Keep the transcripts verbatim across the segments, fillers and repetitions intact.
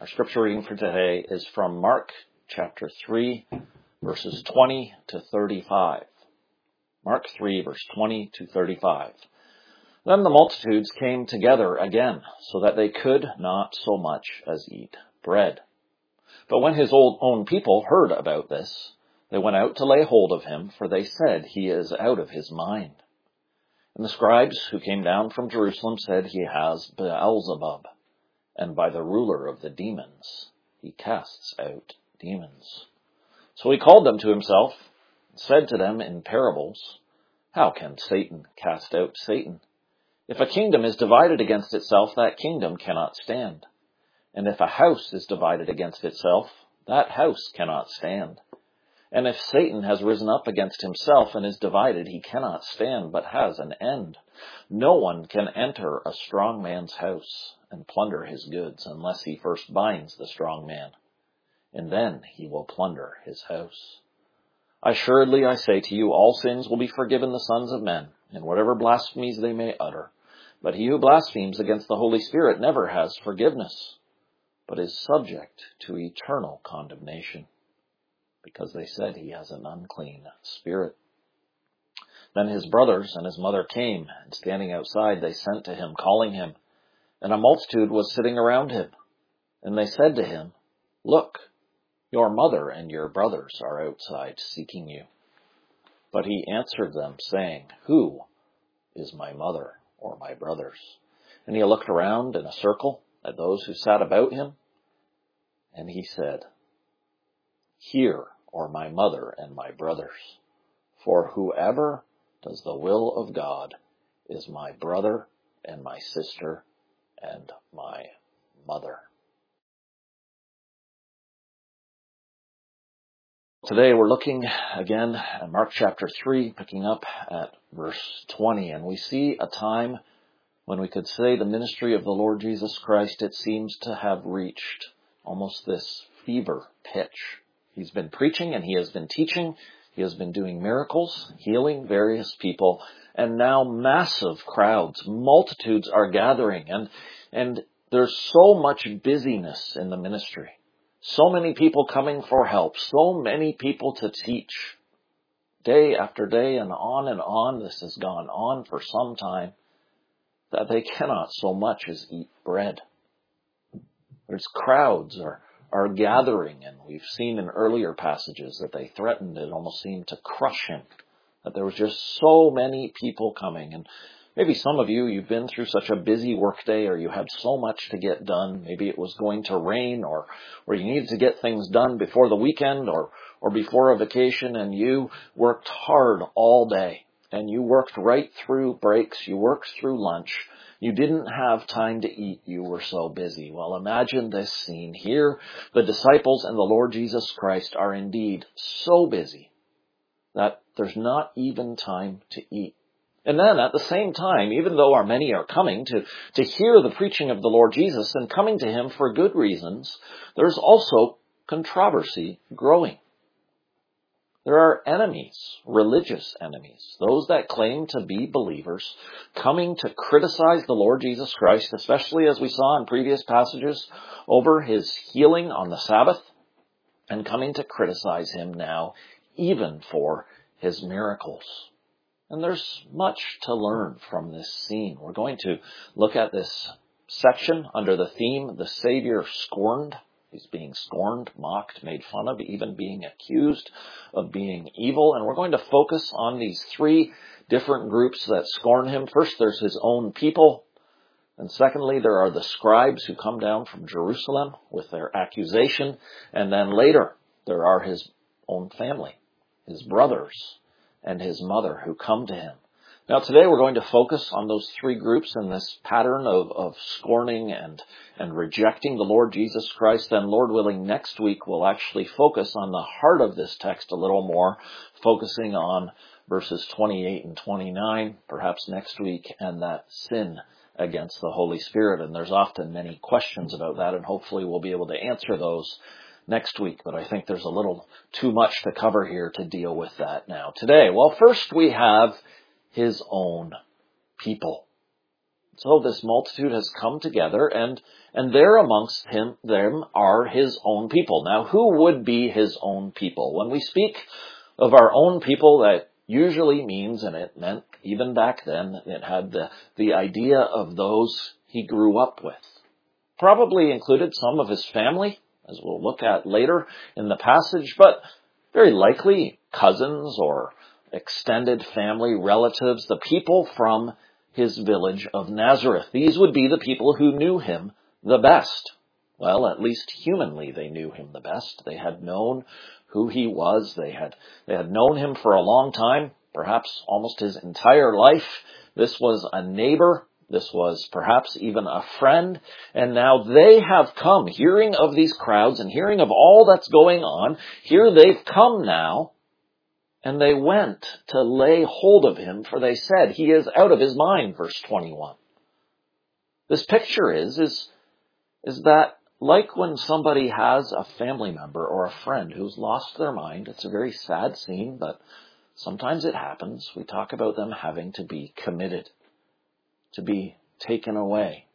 Our scripture reading for today is from Mark chapter three, verses twenty to thirty-five. Mark three, verse twenty to thirty-five. Then the multitudes came together again, so that they could not so much as eat bread. But when his own people heard about this, they went out to lay hold of him, for they said, "He is out of his mind." And the scribes who came down from Jerusalem said, "He has Beelzebub, and by the ruler of the demons he casts out demons." So he called them to himself, and said to them in parables, "How can Satan cast out Satan? If a kingdom is divided against itself, that kingdom cannot stand. And if a house is divided against itself, that house cannot stand. And if Satan has risen up against himself and is divided, he cannot stand, but has an end. No one can enter a strong man's house and plunder his goods unless he first binds the strong man, and then he will plunder his house. Assuredly, I say to you, all sins will be forgiven the sons of men, and whatever blasphemies they may utter. But he who blasphemes against the Holy Spirit never has forgiveness, but is subject to eternal condemnation, because they said he has an unclean spirit. Then his brothers and his mother came, and standing outside they sent to him, calling him. And a multitude was sitting around him. And they said to him, "Look, your mother and your brothers are outside seeking you." But he answered them, saying, "Who is my mother or my brothers?" And he looked around in a circle at those who sat about him, and he said, "Here are my mother and my brothers. For whoever does the will of God is my brother and my sister and my mother." Today we're looking again at Mark chapter three, picking up at verse twenty, and we see a time when we could say the ministry of the Lord Jesus Christ, it seems to have reached almost this fever pitch. He's been preaching and he has been teaching. He has been doing miracles, healing various people, and now massive crowds, multitudes are gathering, and and there's so much busyness in the ministry. So many people coming for help, so many people to teach. Day after day and on and on, this has gone on for some time, that they cannot so much as eat bread. There's crowds are, are gathering, and we've seen in earlier passages that they threatened, it almost seemed to crush him, that there was just so many people coming. And maybe some of you, you've been through such a busy workday, or you had so much to get done. Maybe it was going to rain, or, or you needed to get things done before the weekend or, or before a vacation, and you worked hard all day. And you worked right through breaks. You worked through lunch. You didn't have time to eat. You were so busy. Well, imagine this scene here. The disciples and the Lord Jesus Christ are indeed so busy that there's not even time to eat. And then at the same time, even though our many are coming to, to hear the preaching of the Lord Jesus and coming to him for good reasons, there's also controversy growing. There are enemies, religious enemies, those that claim to be believers, coming to criticize the Lord Jesus Christ, especially as we saw in previous passages, over his healing on the Sabbath, and coming to criticize him now, even for his miracles. And there's much to learn from this scene. We're going to look at this section under the theme, the Savior scorned. He's being scorned, mocked, made fun of, even being accused of being evil. And we're going to focus on these three different groups that scorn him. First, there's his own people. And secondly, there are the scribes who come down from Jerusalem with their accusation. And then later, there are his own family, his brothers and his mother who come to him. Now today we're going to focus on those three groups and this pattern of, of scorning and, and rejecting the Lord Jesus Christ. Then Lord willing, next week we'll actually focus on the heart of this text a little more, focusing on verses twenty-eight and twenty-nine, perhaps next week, and that sin against the Holy Spirit. And there's often many questions about that, and hopefully we'll be able to answer those next week. But I think there's a little too much to cover here to deal with that now today. Well, first we have his own people. So this multitude has come together, and, and there amongst him, them are his own people. Now, who would be his own people? When we speak of our own people, that usually means, and it meant even back then, it had the, the idea of those he grew up with. Probably included some of his family, as we'll look at later in the passage, but very likely cousins or extended family relatives, the people from his village of Nazareth. These would be the people who knew him the best. Well, at least humanly they knew him the best. They had known who he was. They had, they had known him for a long time, perhaps almost his entire life. This was a neighbor. This was perhaps even a friend. And now they have come, hearing of these crowds and hearing of all that's going on. Here they've come now. And they went to lay hold of him, for they said, he is out of his mind, verse twenty-one. This picture is, is, is that like when somebody has a family member or a friend who's lost their mind, it's a very sad scene, but sometimes it happens. We talk about them having to be committed, to be taken away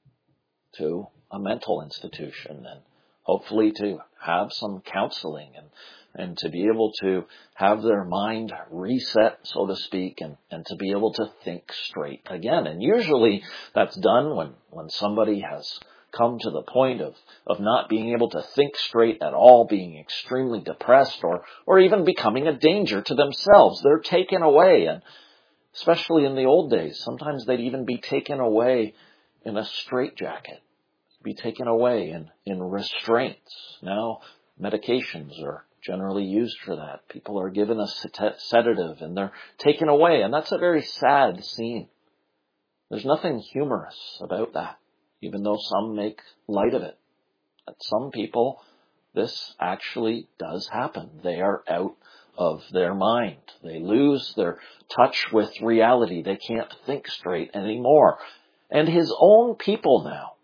to a mental institution, and hopefully to have some counseling and and to be able to have their mind reset, so to speak, and, and to be able to think straight again. And usually that's done when, when somebody has come to the point of, of not being able to think straight at all, being extremely depressed, or, or even becoming a danger to themselves. They're taken away, and especially in the old days, sometimes they'd even be taken away in a straitjacket, be taken away in, in restraints. Now, medications are generally used for that. People are given a sedative and they're taken away, and that's a very sad scene. There's nothing humorous about that, even though some make light of it. At some people, this actually does happen. They are out of their mind. They lose their touch with reality. They can't think straight anymore. And his own people now,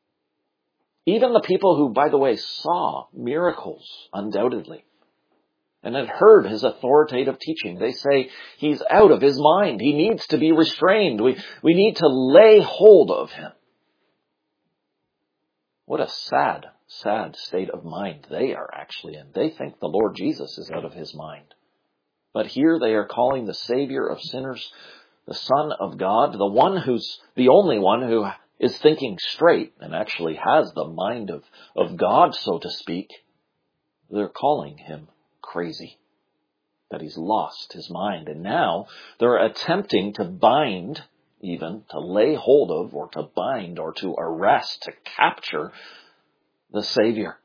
even the people who, by the way, saw miracles, undoubtedly, and had heard his authoritative teaching, they say he's out of his mind. He needs to be restrained. We, we need to lay hold of him. What a sad, sad state of mind they are actually in. They think the Lord Jesus is out of his mind. But here they are calling the Savior of sinners, the Son of God, the one who's the only one who is thinking straight and actually has the mind of, of God, so to speak. They're calling him crazy, that he's lost his mind. And now they're attempting to bind, even to lay hold of, or to bind, or to arrest, to capture the Savior.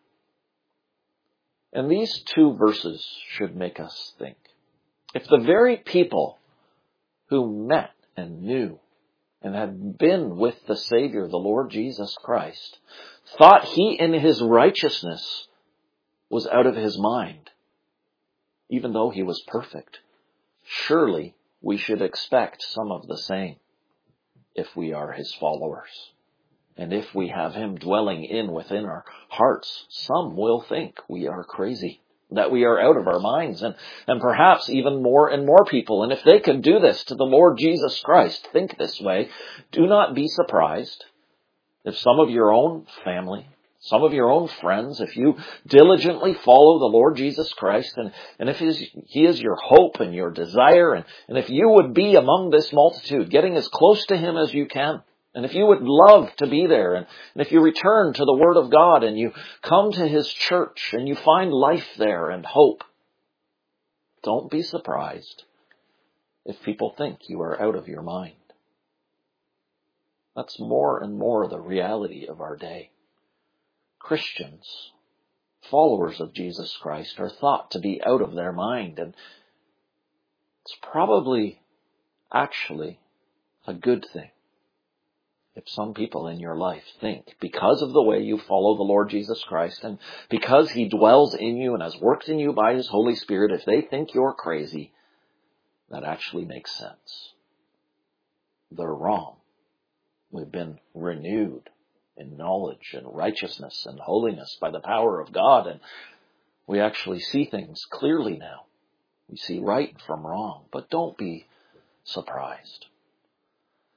And these two verses should make us think. If the very people who met and knew and had been with the Savior, the Lord Jesus Christ, thought he in his righteousness was out of his mind, even though he was perfect, surely we should expect some of the same if we are his followers. And if we have him dwelling in within our hearts, some will think we are crazy, that we are out of our minds, and, and perhaps even more and more people. And if they could do this to the Lord Jesus Christ, think this way, do not be surprised if some of your own family, some of your own friends, if you diligently follow the Lord Jesus Christ, and, and if he is, he is your hope and your desire, and, and if you would be among this multitude, getting as close to him as you can, and if you would love to be there, and, and if you return to the Word of God, and you come to his church, and you find life there and hope, don't be surprised if people think you are out of your mind. That's more and more the reality of our day. Christians, followers of Jesus Christ, are thought to be out of their mind, and it's probably actually a good thing if some people in your life think, because of the way you follow the Lord Jesus Christ, and because he dwells in you and has worked in you by his Holy Spirit, if they think you're crazy, that actually makes sense. They're wrong. We've been renewed in knowledge and righteousness and holiness by the power of God, and we actually see things clearly now. We see right from wrong, but don't be surprised.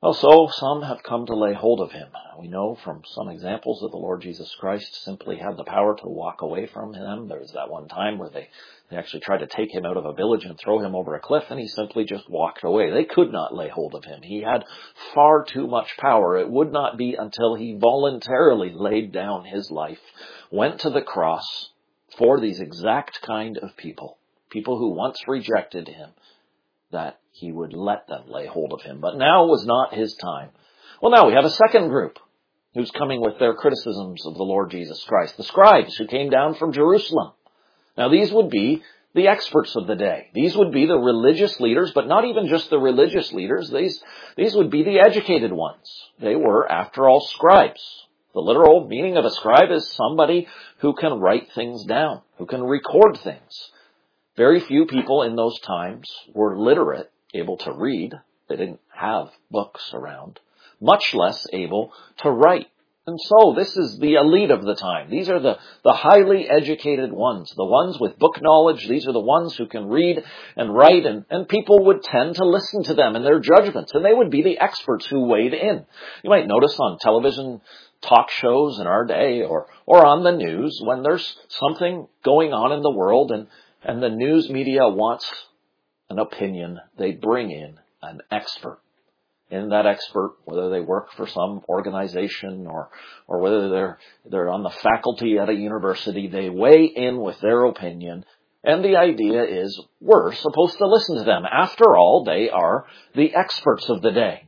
Well, so some have come to lay hold of him. We know from some examples that the Lord Jesus Christ simply had the power to walk away from them. There was that one time where they, they actually tried to take him out of a village and throw him over a cliff, and he simply just walked away. They could not lay hold of him. He had far too much power. It would not be until he voluntarily laid down his life, went to the cross for these exact kind of people, people who once rejected him, that he would let them lay hold of him. But now was not his time. Well, now we have a second group who's coming with their criticisms of the Lord Jesus Christ, the scribes who came down from Jerusalem. Now these would be the experts of the day. These would be the religious leaders, but not even just the religious leaders. These, these would be the educated ones. They were, after all, scribes. The literal meaning of a scribe is somebody who can write things down, who can record things. Very few people in those times were literate, able to read. They didn't have books around, much less able to write. And so this is the elite of the time. These are the, the highly educated ones, the ones with book knowledge. These are the ones who can read and write, and, and people would tend to listen to them and their judgments, and they would be the experts who weighed in. You might notice on television talk shows in our day, or, or on the news, when there's something going on in the world and And the news media wants an opinion, they bring in an expert. And that expert, whether they work for some organization or, or whether they're, they're on the faculty at a university, they weigh in with their opinion. And the idea is we're supposed to listen to them. After all, they are the experts of the day.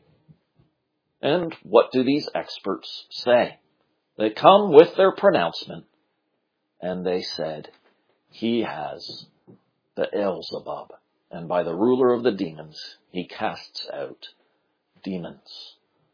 And what do these experts say? They come with their pronouncement, and they said, he has Beelzebub, and by the ruler of the demons, he casts out demons.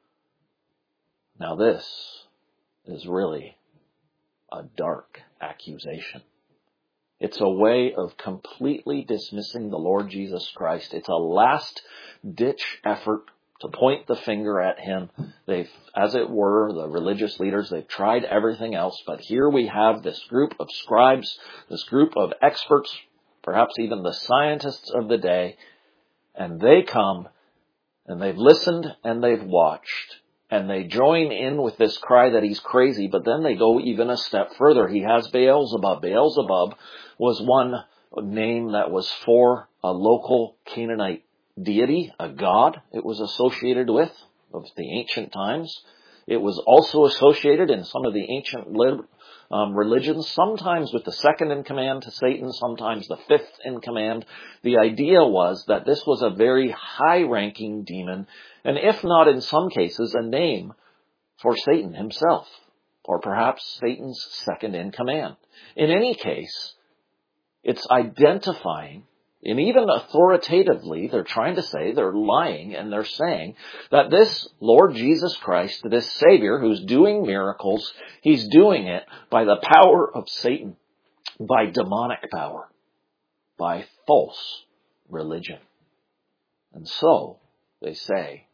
Now this is really a dark accusation. It's a way of completely dismissing the Lord Jesus Christ. It's a last-ditch effort to point the finger at him. They've, as it were, the religious leaders, they've tried everything else, but here we have this group of scribes, this group of experts, perhaps even the scientists of the day, and they come, and they've listened, and they've watched, and they join in with this cry that he's crazy, but then they go even a step further. He has Beelzebub. Beelzebub was one name that was for a local Canaanite deity, a god it was associated with of the ancient times. It was also associated in some of the ancient um, religions, sometimes with the second in command to Satan, sometimes the fifth in command. The idea was that this was a very high-ranking demon, and if not in some cases, a name for Satan himself, or perhaps Satan's second in command. In any case, it's identifying, and even authoritatively, they're trying to say, they're lying, and they're saying that this Lord Jesus Christ, this Savior who's doing miracles, he's doing it by the power of Satan, by demonic power, by false religion. And so, they say,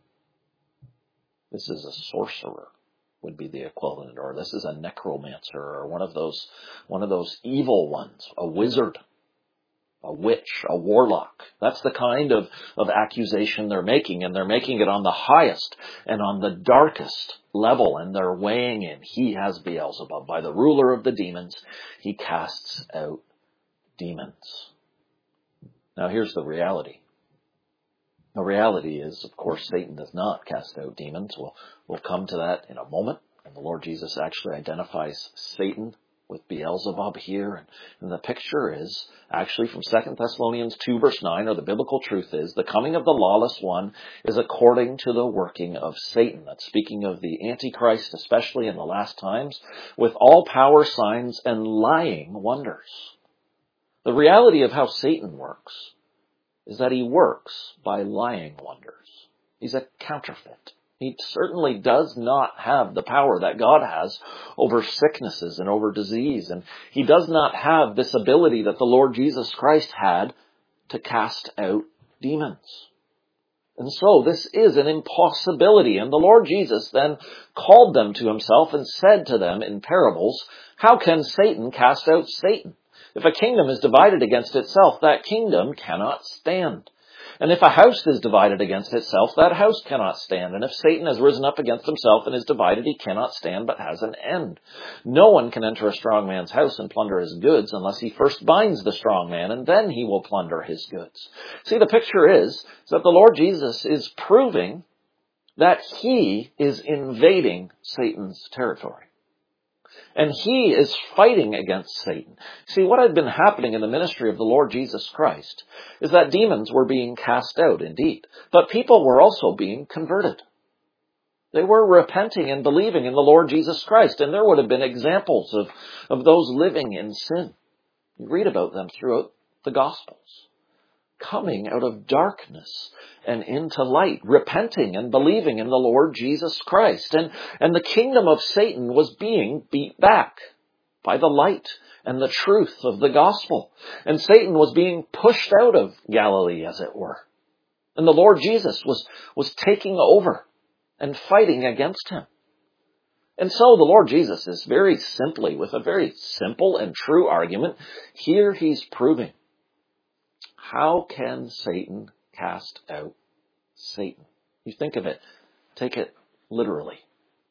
this is a sorcerer, would be the equivalent, or this is a necromancer, or one of those, one of those evil ones, a wizard, a witch, a warlock. That's the kind of, of accusation they're making, and they're making it on the highest and on the darkest level, and they're weighing in. He has Beelzebub. By the ruler of the demons, he casts out demons. Now here's the reality. The reality is, of course, Satan does not cast out demons. We'll, we'll come to that in a moment. And the Lord Jesus actually identifies Satan with Beelzebub here. And, and the picture is actually from Second Thessalonians two, verse nine, or the biblical truth is, the coming of the lawless one is according to the working of Satan. That's speaking of the Antichrist, especially in the last times, with all power, signs, and lying wonders. The reality of how Satan works is that he works by lying wonders. He's a counterfeit. He certainly does not have the power that God has over sicknesses and over disease. And he does not have this ability that the Lord Jesus Christ had to cast out demons. And so this is an impossibility. And the Lord Jesus then called them to himself and said to them in parables, how can Satan cast out Satan? If a kingdom is divided against itself, that kingdom cannot stand. And if a house is divided against itself, that house cannot stand. And if Satan has risen up against himself and is divided, he cannot stand, but has an end. No one can enter a strong man's house and plunder his goods unless he first binds the strong man, and then he will plunder his goods. See, the picture is, is that the Lord Jesus is proving that he is invading Satan's territory. And he is fighting against Satan. See, what had been happening in the ministry of the Lord Jesus Christ is that demons were being cast out, indeed. But people were also being converted. They were repenting and believing in the Lord Jesus Christ. And there would have been examples of, of those living in sin. You read about them throughout the Gospels. Coming out of darkness and into light, repenting and believing in the Lord Jesus Christ. And, and the kingdom of Satan was being beat back by the light and the truth of the gospel. And Satan was being pushed out of Galilee, as it were. And the Lord Jesus was, was taking over and fighting against him. And so the Lord Jesus is very simply, with a very simple and true argument, here he's proving, how can Satan cast out Satan? You think of it, take it literally.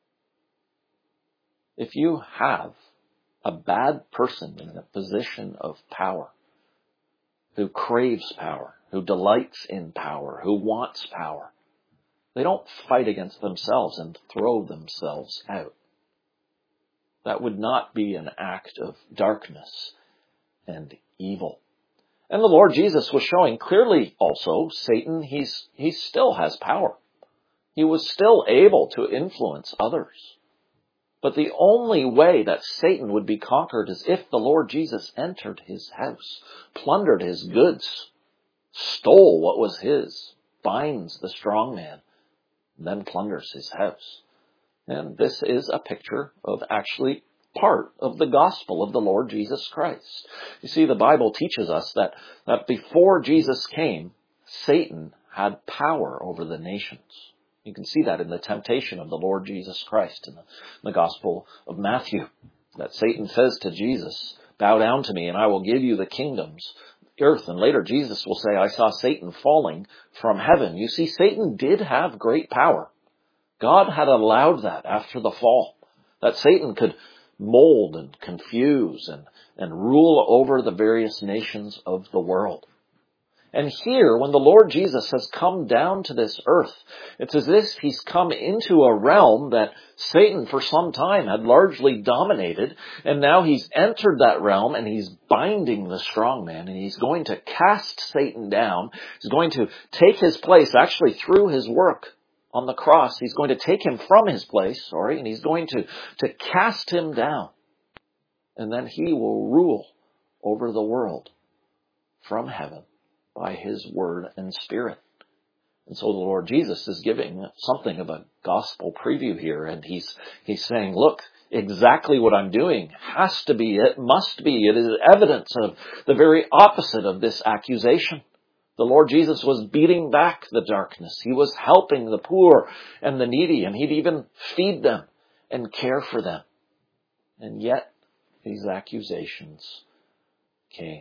If you have a bad person in a position of power, who craves power, who delights in power, who wants power, they don't fight against themselves and throw themselves out. That would not be an act of darkness and evil. And the Lord Jesus was showing clearly also, Satan, he's, he still has power. He was still able to influence others. But the only way that Satan would be conquered is if the Lord Jesus entered his house, plundered his goods, stole what was his, binds the strong man, then plunders his house. And this is a picture of actually part of the gospel of the Lord Jesus Christ. You see, the Bible teaches us that, that before Jesus came, Satan had power over the nations. You can see that in the temptation of the Lord Jesus Christ in the, in the Gospel of Matthew, that Satan says to Jesus, bow down to me and I will give you the kingdoms, the earth. And later Jesus will say, I saw Satan falling from heaven. You see, Satan did have great power. God had allowed that after the fall, that Satan could mold and confuse and, and rule over the various nations of the world. And here, when the Lord Jesus has come down to this earth, it's as if he's come into a realm that Satan for some time had largely dominated, and now he's entered that realm and he's binding the strong man, and he's going to cast Satan down. He's going to take his place, actually through his work on the cross. He's going to take him from his place, sorry, and he's going to, to cast him down. And then he will rule over the world from heaven by his word and spirit. And so the Lord Jesus is giving something of a gospel preview here. And he's, he's saying, look, exactly what I'm doing has to be, it must be, it is evidence of the very opposite of this accusation. The Lord Jesus was beating back the darkness. He was helping the poor and the needy, and he'd even feed them and care for them. And yet, these accusations came.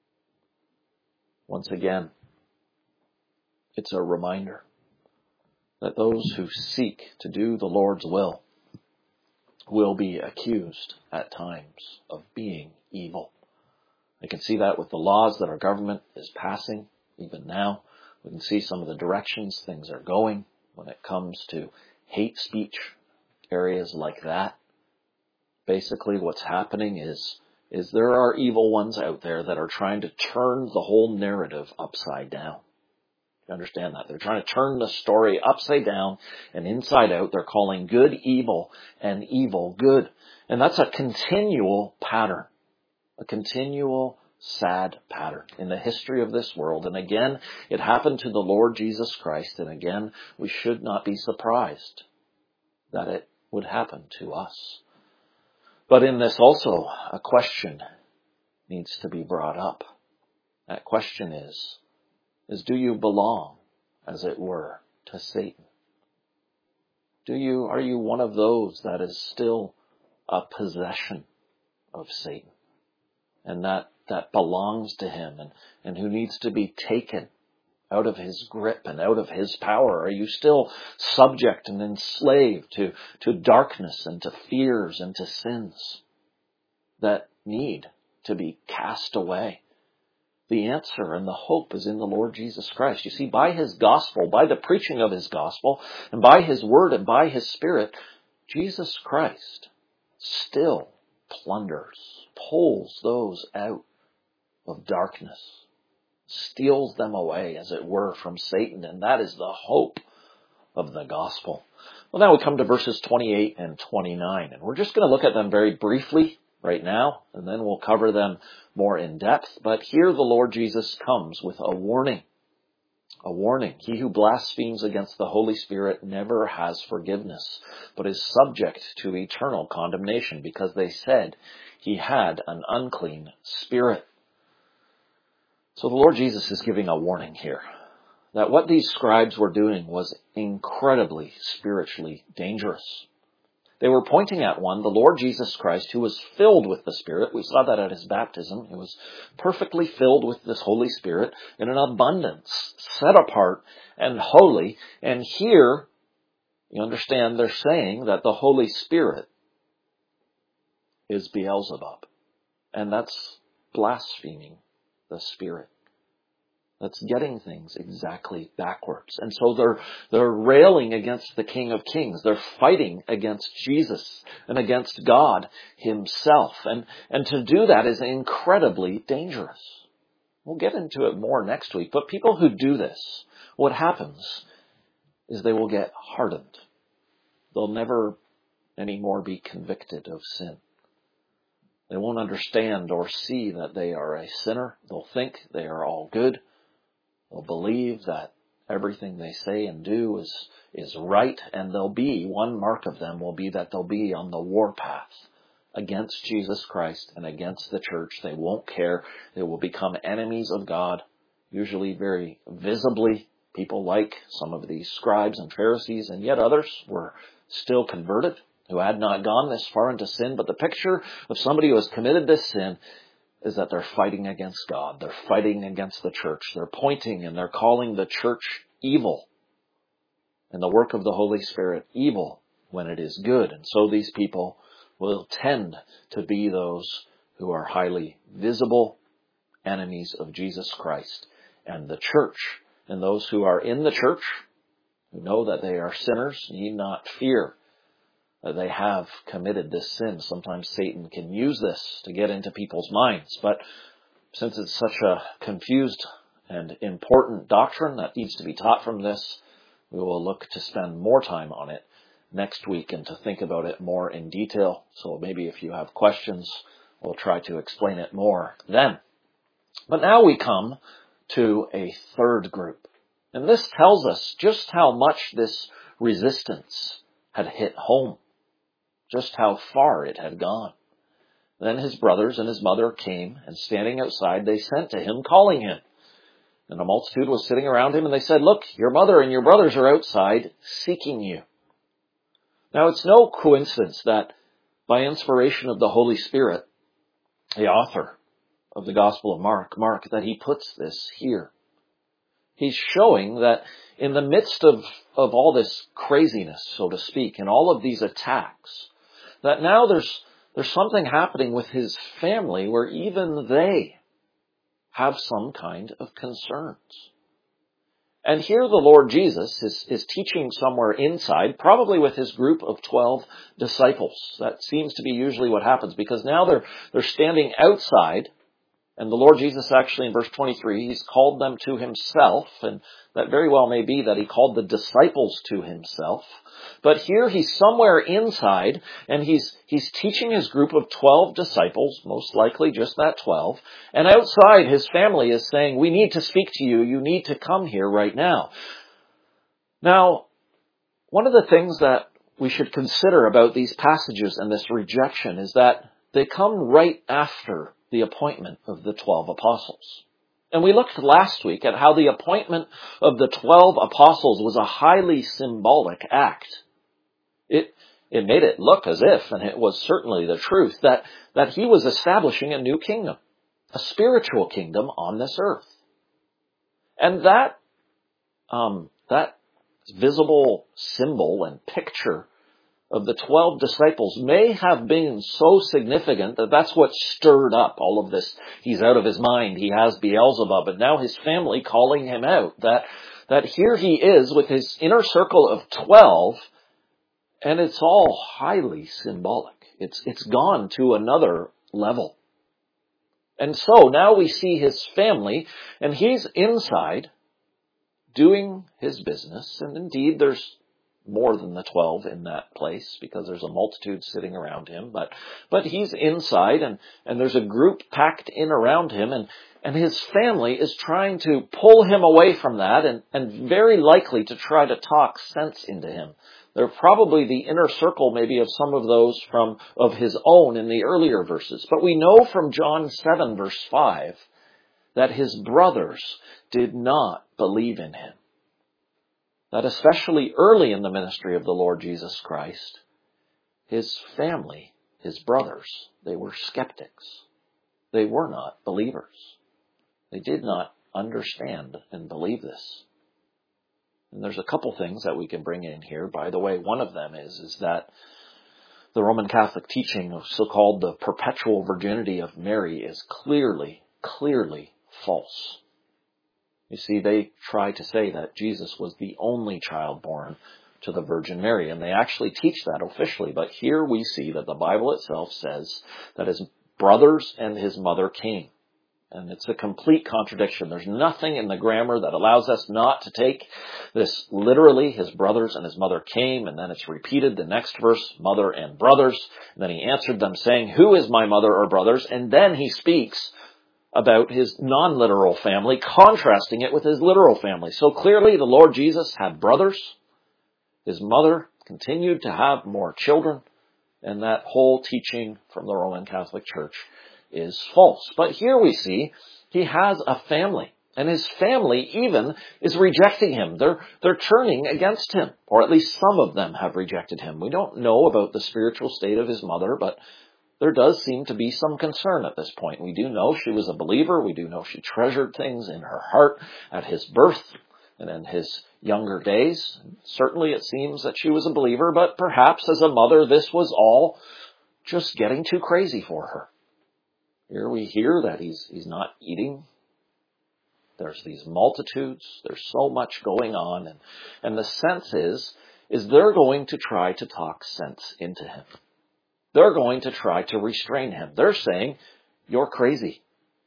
Once again, it's a reminder that those who seek to do the Lord's will will be accused at times of being evil. I can see that with the laws that our government is passing. Even now, we can see some of the directions things are going when it comes to hate speech, areas like that. Basically, what's happening is, is there are evil ones out there that are trying to turn the whole narrative upside down. You understand that? They're trying to turn the story upside down and inside out. They're calling good evil and evil good. And that's a continual pattern, a continual sad pattern in the history of this world. And again, it happened to the Lord Jesus Christ. And again, we should not be surprised that it would happen to us. But in this also, a question needs to be brought up. That question is, is do you belong, as it were, to Satan? Do you, are you one of those that is still a possession of Satan? And that that belongs to him and, and who needs to be taken out of his grip and out of his power? Are you still subject and enslaved to, to darkness and to fears and to sins that need to be cast away? The answer and the hope is in the Lord Jesus Christ. You see, by his gospel, by the preaching of his gospel, and by his word and by his Spirit, Jesus Christ still plunders, pulls those out of darkness, steals them away, as it were, from Satan. And that is the hope of the gospel. Well, now we come to verses twenty-eight and twenty-nine, and we're just going to look at them very briefly right now, and then we'll cover them more in depth. But here the Lord Jesus comes with a warning. A warning. He who blasphemes against the Holy Spirit never has forgiveness, but is subject to eternal condemnation, because they said he had an unclean spirit. So the Lord Jesus is giving a warning here, that what these scribes were doing was incredibly spiritually dangerous. They were pointing at one, the Lord Jesus Christ, who was filled with the Spirit. We saw that at his baptism. He was perfectly filled with this Holy Spirit in an abundance, set apart and holy. And here, you understand, they're saying that the Holy Spirit is Beelzebub. And that's blaspheming the Spirit. That's getting things exactly backwards. And so they're, they're railing against the King of Kings. They're fighting against Jesus and against God himself. And, and to do that is incredibly dangerous. We'll get into it more next week. But people who do this, what happens is they will get hardened. They'll never anymore be convicted of sin. They won't understand or see that they are a sinner. They'll think they are all good. They'll believe that everything they say and do is, is right, and they'll be, one mark of them will be that they'll be on the warpath against Jesus Christ and against the church. They won't care. They will become enemies of God, usually very visibly. People like some of these scribes and Pharisees, and yet others were still converted, who had not gone this far into sin. But the picture of somebody who has committed this sin is that they're fighting against God. They're fighting against the church. They're pointing and they're calling the church evil and the work of the Holy Spirit evil when it is good. And so these people will tend to be those who are highly visible enemies of Jesus Christ and the church. And those who are in the church, who know that they are sinners, need not fear that they have committed this sin. Sometimes Satan can use this to get into people's minds. But since it's such a confused and important doctrine that needs to be taught from this, we will look to spend more time on it next week and to think about it more in detail. So maybe if you have questions, we'll try to explain it more then. But now we come to a third group. And this tells us just how much this resistance had hit home. Just how far it had gone. Then his brothers and his mother came, and standing outside, they sent to him, calling him. And a multitude was sitting around him, and they said, "Look, your mother and your brothers are outside, seeking you." Now, it's no coincidence that by inspiration of the Holy Spirit, the author of the Gospel of Mark, Mark, that he puts this here. He's showing that in the midst of, of all this craziness, so to speak, and all of these attacks, that now there's there's something happening with his family where even they have some kind of concerns. And here the Lord Jesus is, is teaching somewhere inside, probably with his group of twelve disciples. That seems to be usually what happens, because now they're they're standing outside. And the Lord Jesus actually in verse twenty-three, he's called them to himself, and that very well may be that he called the disciples to himself. But here he's somewhere inside, and he's he's teaching his group of twelve disciples, most likely just that twelve. And outside his family is saying, "We need to speak to you. You need to come here right now." Now, one of the things that we should consider about these passages and this rejection is that they come right after the appointment of the twelve apostles. And we looked last week at how the appointment of the twelve apostles was a highly symbolic act. It, it made it look as if, and it was certainly the truth, that, that he was establishing a new kingdom, a spiritual kingdom on this earth. And that um, that visible symbol and picture of the twelve disciples may have been so significant that that's what stirred up all of this. He's out of his mind. He has Beelzebub, and now his family calling him out. That, that here he is with his inner circle of twelve, and it's all highly symbolic. It's, it's gone to another level. And so now we see his family, and he's inside doing his business. And indeed, there's more than the twelve in that place because there's a multitude sitting around him. But, but he's inside, and, and there's a group packed in around him, and, and his family is trying to pull him away from that, and, and very likely to try to talk sense into him. They're probably the inner circle maybe of some of those from of his own in the earlier verses. But we know from John seven verse five that his brothers did not believe in him. That especially early in the ministry of the Lord Jesus Christ, his family, his brothers, they were skeptics. They were not believers. They did not understand and believe this. And there's a couple things that we can bring in here. By the way, one of them is, is that the Roman Catholic teaching of so-called the perpetual virginity of Mary is clearly, clearly false. You see, they try to say that Jesus was the only child born to the Virgin Mary, and they actually teach that officially. But here we see that the Bible itself says that his brothers and his mother came. And it's a complete contradiction. There's nothing in the grammar that allows us not to take this literally. His brothers and his mother came, and then it's repeated the next verse, mother and brothers. And then he answered them saying, who is my mother or brothers? And then he speaks about his non-literal family, contrasting it with his literal family. So clearly the Lord Jesus had brothers. His mother continued to have more children. And that whole teaching from the Roman Catholic Church is false. But here we see he has a family, and his family even is rejecting him. They're, they're turning against him, or at least some of them have rejected him. We don't know about the spiritual state of his mother, but there does seem to be some concern at this point. We do know she was a believer. We do know she treasured things in her heart at his birth and in his younger days. Certainly it seems that she was a believer, but perhaps as a mother, this was all just getting too crazy for her. Here we hear that he's he's not eating. There's these multitudes. There's so much going on. And, and the sense is, is they're going to try to talk sense into him. They're going to try to restrain him. They're saying, you're crazy.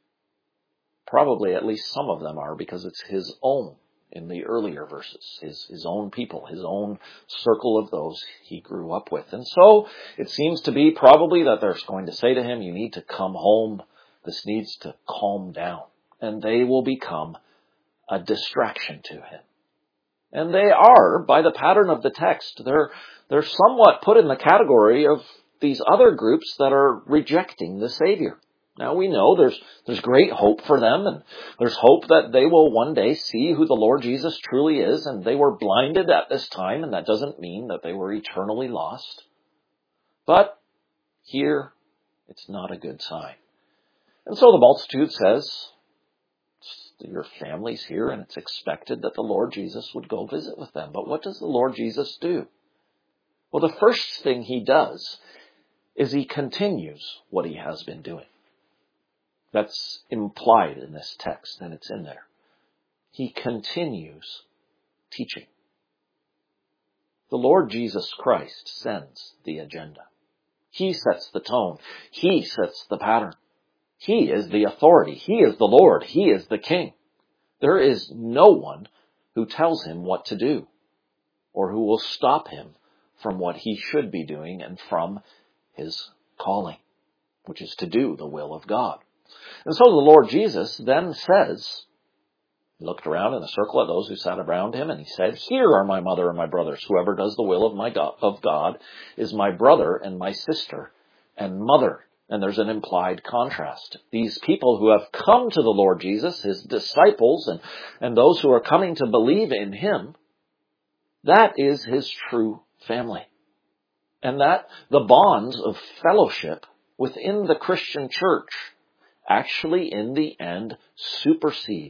Probably at least some of them are, because it's his own in the earlier verses. His, his own people, his own circle of those he grew up with. And so it seems to be probably that they're going to say to him, you need to come home. This needs to calm down. And they will become a distraction to him. And they are, by the pattern of the text, they're, they're somewhat put in the category of these other groups that are rejecting the Savior. Now we know there's there's great hope for them, and there's hope that they will one day see who the Lord Jesus truly is, and they were blinded at this time, and that doesn't mean that they were eternally lost. But here, it's not a good sign. And so the multitude says, your family's here, and it's expected that the Lord Jesus would go visit with them. But what does the Lord Jesus do? Well, the first thing he does is he continues what he has been doing. That's implied in this text, and it's in there. He continues teaching. The Lord Jesus Christ sends the agenda. He sets the tone. He sets the pattern. He is the authority. He is the Lord. He is the King. There is no one who tells him what to do, or who will stop him from what he should be doing and from his calling, which is to do the will of God. And so the Lord Jesus then says, he looked around in a circle at those who sat around him, and he said, here are my mother and my brothers. Whoever does the will of my God, of God is my brother and my sister and mother. And there's an implied contrast. These people who have come to the Lord Jesus, his disciples, and, and those who are coming to believe in him, that is his true family. And that the bonds of fellowship within the Christian church actually in the end supersede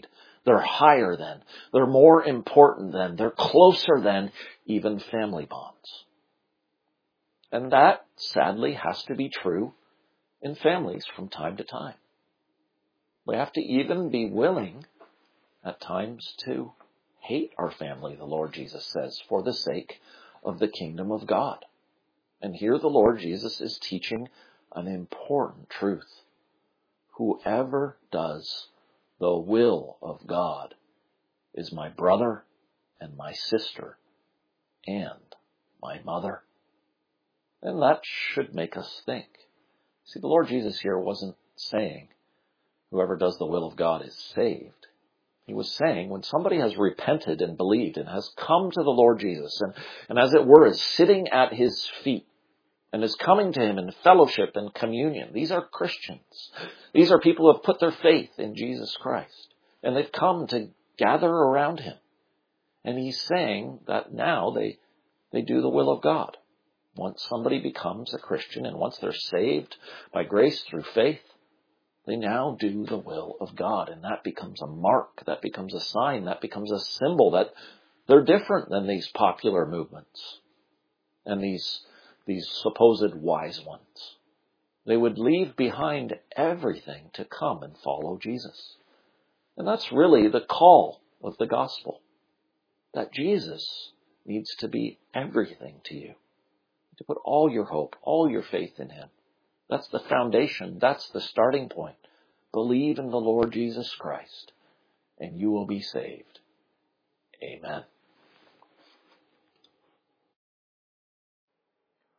They're higher than. They're more important than. They're closer than even family bonds. And that, sadly, has to be true in families from time to time. We have to even be willing at times to hate our family, the Lord Jesus says, for the sake of the kingdom of God. And here the Lord Jesus is teaching an important truth. Whoever does the will of God is my brother and my sister and my mother. And that should make us think. See, the Lord Jesus here wasn't saying whoever does the will of God is saved. He was saying when somebody has repented and believed and has come to the Lord Jesus and, and as it were is sitting at his feet and is coming to him in fellowship and communion. These are Christians. These are people who have put their faith in Jesus Christ. And they've come to gather around him. And he's saying that now they, they do the will of God. Once somebody becomes a Christian and once they're saved by grace through faith, they now do the will of God. And that becomes a mark. That becomes a sign. That becomes a symbol that they're different than these popular movements and these these supposed wise ones. They would leave behind everything to come and follow Jesus. And that's really the call of the gospel, that Jesus needs to be everything to you, to put all your hope, all your faith in him. That's the foundation. That's the starting point. Believe in the Lord Jesus Christ, and you will be saved. Amen.